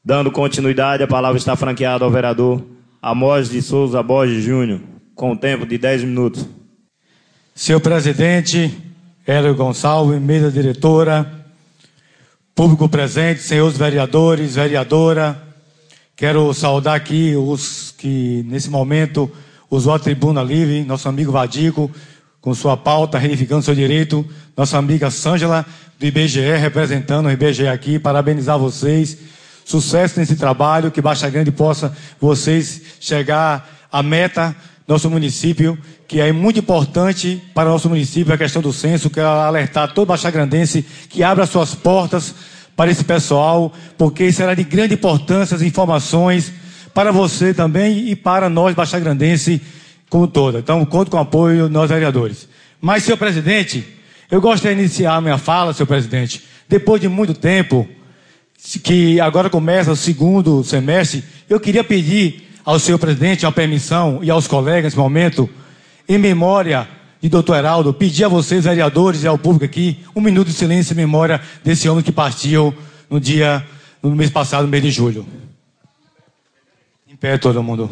Dando continuidade, a palavra está franqueada ao vereador Amós de Souza Borges Júnior, com o tempo de 10 minutos. Senhor presidente, Hélio Gonçalves, mesa diretora, público presente, senhores vereadores, vereadora, quero saudar aqui os que, nesse momento, usou a tribuna livre, nosso amigo Vadico, com sua pauta, reivindigando seu direito, nossa amiga Sângela, do IBGE, representando o IBGE aqui, parabenizar vocês, sucesso nesse trabalho, que Baixa Grande possa vocês chegar à meta do nosso município, que é muito importante para o nosso município a questão do censo, que é alertar todo baixagrandense que abra suas portas para esse pessoal, porque será de grande importância as informações para você também e para nós baixagrandenses como todo. Então, conto com o apoio nós vereadores. Mas, senhor presidente, eu gostaria de iniciar a minha fala, senhor presidente, depois de muito tempo, que agora começa o segundo semestre, eu queria pedir ao senhor presidente a permissão e aos colegas nesse momento, em memória de doutor Heraldo, pedir a vocês, vereadores, e ao público aqui, 1 minuto de silêncio em memória desse homem que partiu no mês passado, no mês de julho. Em pé, todo mundo.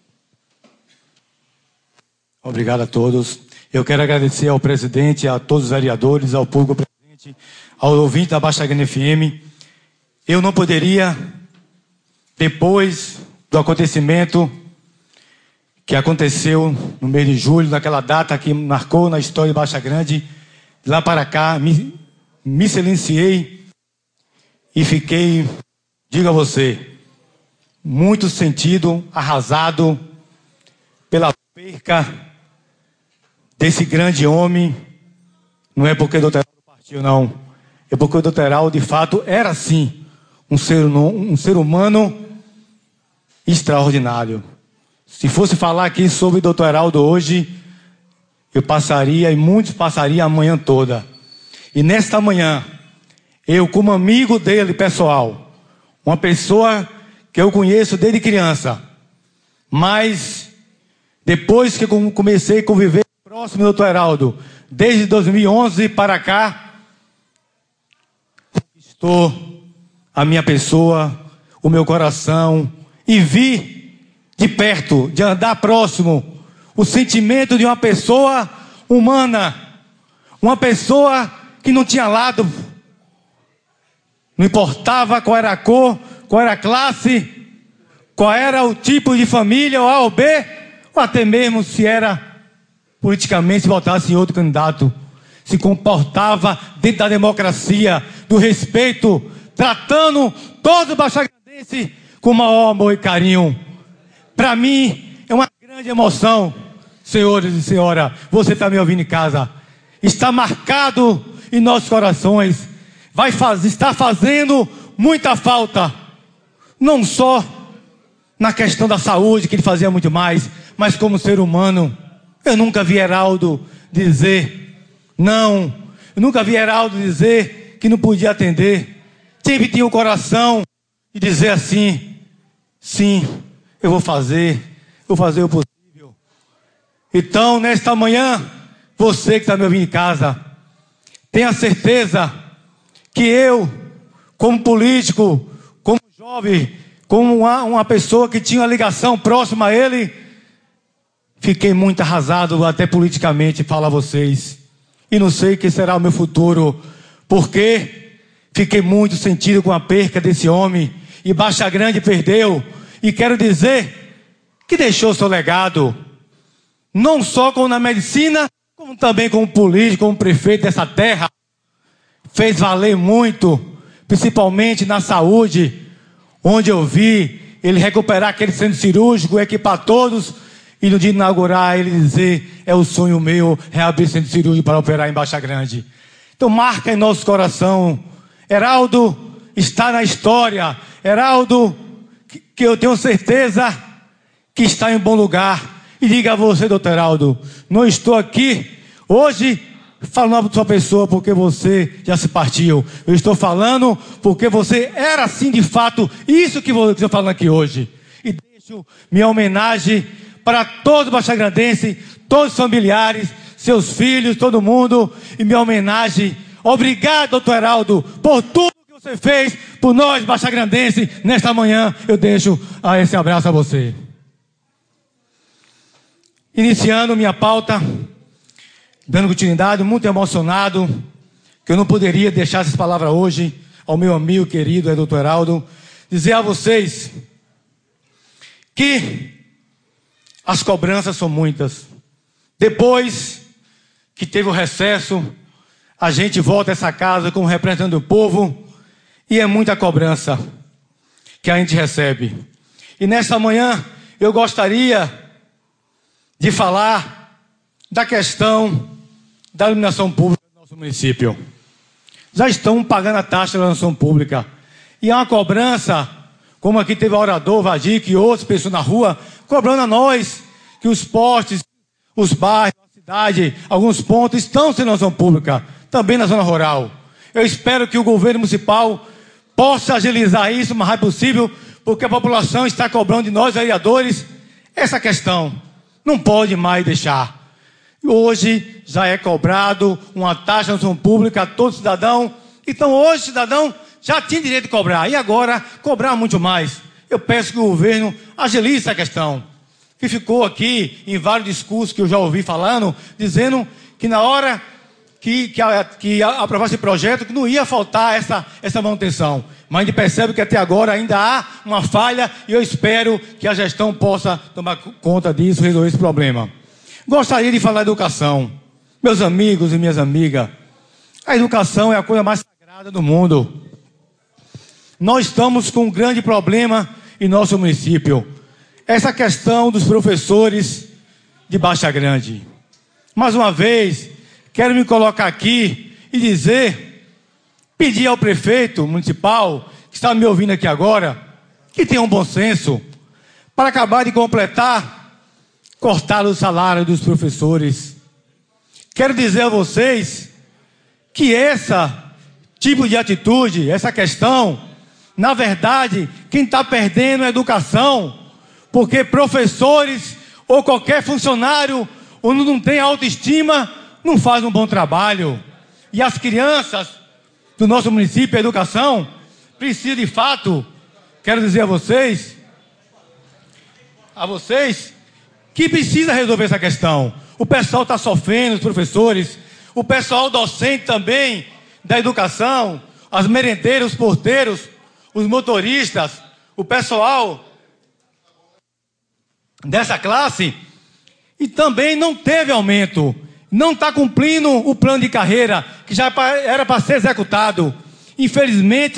Obrigado a todos. Eu quero agradecer ao presidente, a todos os vereadores, ao público presente, ao ouvinte da Baixa Grande FM. Eu não poderia, depois do acontecimento que aconteceu no mês de julho, naquela data que marcou na história de Baixa Grande, de lá para cá, me silenciei e fiquei, digo a você, muito sentido, arrasado pela perca desse grande homem. Não é porque o doutor Heraldo partiu, não. É porque o doutor Heraldo, de fato, era sim um ser humano extraordinário. Se fosse falar aqui sobre o doutor Heraldo hoje, eu passaria, e muitos passariam a manhã toda. E nesta manhã, eu, como amigo dele, pessoal, uma pessoa que eu conheço desde criança, mas depois que eu comecei a conviver próximo do doutor Heraldo, desde 2011 para cá, conquistou a minha pessoa, o meu coração, e vi de perto, de andar próximo, o sentimento de uma pessoa humana, uma pessoa que não tinha lado, não importava qual era a cor, qual era a classe, qual era o tipo de família, ou A ou B, ou até mesmo se era politicamente, se votasse em outro candidato, se comportava dentro da democracia, do respeito, tratando todo baixagrandense com o maior amor e carinho. Para mim, é uma grande emoção, senhores e senhora, você está me ouvindo em casa, está marcado em nossos corações, está fazendo muita falta, não só na questão da saúde, que ele fazia muito mais, mas como ser humano. Eu nunca vi Heraldo dizer não, eu nunca vi Heraldo dizer que não podia atender, sempre tinha o coração de dizer assim, sim, eu vou fazer o possível. Então, nesta manhã, você que está me ouvindo em casa, tenha certeza que eu, como político, como jovem, como uma pessoa que tinha uma ligação próxima a ele, fiquei muito arrasado até politicamente falar a vocês. E não sei o que será o meu futuro, porque fiquei muito sentido com a perca desse homem. E Baixa Grande perdeu. E quero dizer que deixou seu legado, não só como na medicina, como também como político, como prefeito dessa terra. Fez valer muito, principalmente na saúde, onde eu vi ele recuperar aquele centro cirúrgico, equipar todos, e no dia de inaugurar ele dizer, é o sonho meu reabrir centro cirúrgico para operar em Baixa Grande. Então marca em nosso coração, Heraldo está na história, Heraldo, que eu tenho certeza que está em bom lugar. E diga a você, doutor Heraldo, não estou aqui hoje falando para sua pessoa porque você já se partiu. Eu estou falando porque você era assim de fato, isso que eu estou falando aqui hoje. E deixo minha homenagem para todos os baixagrandenses, todos os familiares, seus filhos, todo mundo, e minha homenagem. Obrigado, doutor Heraldo, por tudo que você você fez por nós, baixagrandenses, nesta manhã. Eu deixo esse abraço a você. Iniciando minha pauta, dando continuidade, muito emocionado, que eu não poderia deixar essas palavras hoje ao meu amigo querido, doutor Heraldo, dizer a vocês que as cobranças são muitas. Depois que teve o recesso, a gente volta a essa casa como representante do povo e é muita cobrança que a gente recebe. E nesta manhã eu gostaria de falar da questão da iluminação pública do nosso município. Já estão pagando a taxa da iluminação pública. E é uma cobrança, como aqui teve o orador, Vadir, e outras pessoas na rua, cobrando a nós que os postes, os bairros, a cidade, alguns pontos estão sem iluminação pública, também na zona rural. Eu espero que o governo municipal possa agilizar isso o mais rápido possível, porque a população está cobrando de nós, vereadores, essa questão. Não pode mais deixar. Hoje já é cobrado uma taxa de iluminação pública a todo cidadão. Então hoje o cidadão já tinha direito de cobrar. E agora cobrar muito mais. Eu peço que o governo agilize essa questão. Que ficou aqui em vários discursos que eu já ouvi falando, dizendo que na hora que aprovar esse projeto, que não ia faltar essa manutenção. Mas a gente percebe que até agora ainda há uma falha e eu espero que a gestão possa tomar conta disso e resolver esse problema. Gostaria de falar da educação. Meus amigos e minhas amigas, a educação é a coisa mais sagrada do mundo. Nós estamos com um grande problema em nosso município. Essa questão dos professores de Baixa Grande. Mais uma vez, quero me colocar aqui e pedir ao prefeito municipal, que está me ouvindo aqui agora, que tenha um bom senso, para acabar de cortar o salário dos professores. Quero dizer a vocês que esse tipo de atitude, essa questão, na verdade, quem está perdendo é a educação, porque professores ou qualquer funcionário, ou não tem autoestima, não faz um bom trabalho. E as crianças do nosso município, a educação, precisa de fato, quero dizer a vocês, que precisa resolver essa questão. O pessoal está sofrendo, os professores, o pessoal docente também da educação, as merendeiras, os porteiros, os motoristas, o pessoal dessa classe, e também não teve aumento, não está cumprindo o plano de carreira, que já era para ser executado. Infelizmente,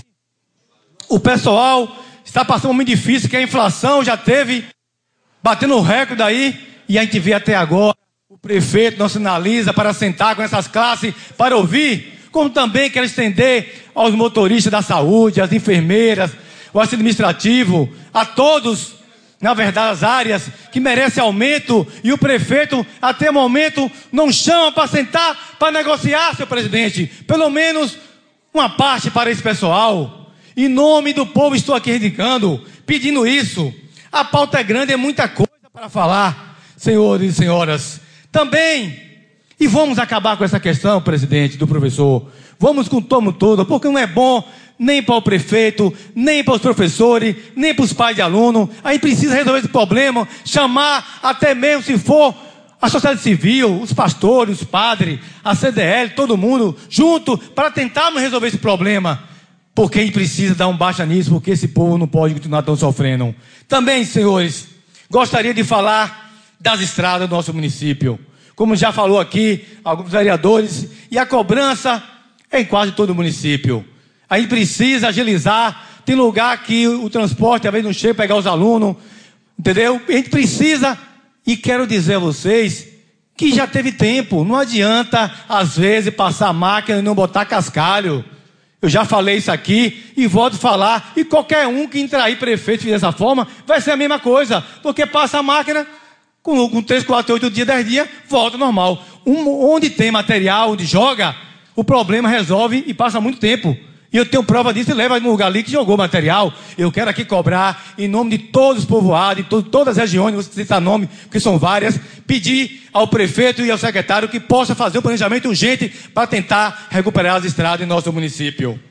o pessoal está passando um momento difícil, que a inflação já teve, batendo o recorde aí, e a gente vê até agora, o prefeito não sinaliza para sentar com essas classes, para ouvir, como também quer estender aos motoristas da saúde, às enfermeiras, o administrativo, a todos, na verdade, as áreas que merecem aumento, e o prefeito, até o momento, não chama para sentar, para negociar, seu presidente, pelo menos uma parte para esse pessoal. Em nome do povo estou aqui indicando, pedindo isso. A pauta é grande, é muita coisa para falar, senhores e senhoras. Também, e vamos acabar com essa questão, presidente, do professor. Vamos com todo, porque não é bom nem para o prefeito, nem para os professores, nem para os pais de aluno. A gente precisa resolver esse problema, chamar até mesmo, se for, a sociedade civil, os pastores, os padres, a CDL, todo mundo, junto, para tentarmos resolver esse problema. Porque a gente precisa dar um baixa nisso, porque esse povo não pode continuar tão sofrendo. Também, senhores, gostaria de falar das estradas do nosso município. Como já falou aqui, alguns vereadores, e a cobrança é em quase todo o município. A gente precisa agilizar. Tem lugar que o transporte, às vezes, não chega para pegar os alunos, entendeu? A gente precisa, e quero dizer a vocês, que já teve tempo. Não adianta, às vezes, passar a máquina e não botar cascalho. Eu já falei isso aqui e volto a falar. E qualquer um que entrar aí, prefeito, fizer dessa forma, vai ser a mesma coisa. Porque passa a máquina, com 3, 4, 8 dias, 10 dias, volta ao normal. Onde tem material, onde joga, o problema resolve e passa muito tempo. E eu tenho prova disso e leva no lugar ali que jogou material. Eu quero aqui cobrar, em nome de todos os povoados, de todas as regiões, você cita nome, porque são várias, pedir ao prefeito e ao secretário que possa fazer um planejamento urgente para tentar recuperar as estradas em nosso município.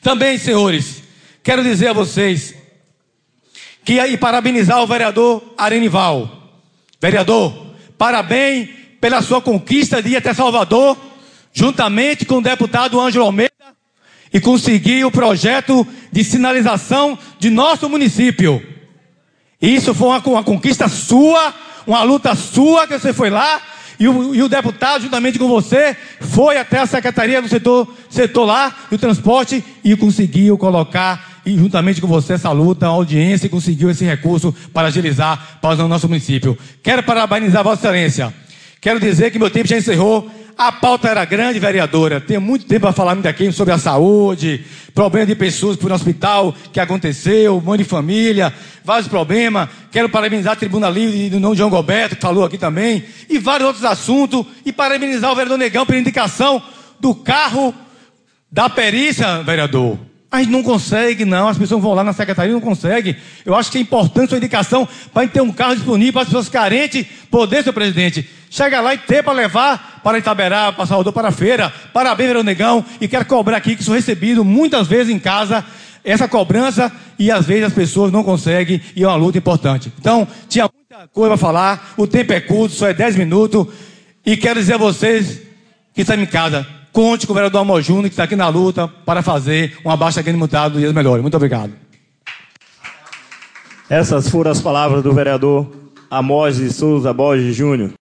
Também, senhores, quero dizer a vocês e parabenizar o vereador Arenival. Vereador, parabéns pela sua conquista de ir até Salvador, juntamente com o deputado Ângelo Almeida, e conseguir o projeto de sinalização de nosso município. Isso foi uma conquista sua, uma luta sua, que você foi lá, e o deputado, juntamente com você, foi até a secretaria do setor lá, do transporte, e conseguiu colocar, e juntamente com você, essa luta, a audiência, e conseguiu esse recurso para agilizar para o nosso município. Quero parabenizar Vossa Excelência. Quero dizer que meu tempo já encerrou. A pauta era grande, vereadora. Tem muito tempo para falar aqui sobre a saúde, problema de pessoas que foram no hospital, que aconteceu, mãe de família, vários problemas. Quero parabenizar a Tribuna Livre do nome de João Gilberto, que falou aqui também, e vários outros assuntos. E parabenizar o vereador Negão pela indicação do carro da perícia, vereador. A gente não consegue, não. As pessoas vão lá na secretaria e não conseguem. Eu acho que é importante sua indicação para a gente ter um carro disponível para as pessoas carentes poder, senhor presidente, chegar lá e ter para levar para Itaberá, para Salvador, para a feira. Parabéns, vereador Negão. E quero cobrar aqui que sou recebido muitas vezes em casa essa cobrança e às vezes as pessoas não conseguem e é uma luta importante. Então, tinha muita coisa para falar. O tempo é curto, só é 10 minutos. E quero dizer a vocês que estão em casa. Conte com o vereador Amor Júnior, que está aqui na luta para fazer uma baixa grande multada do Dias Melhores. Muito obrigado. Essas foram as palavras do vereador Amós de Souza Borges Júnior.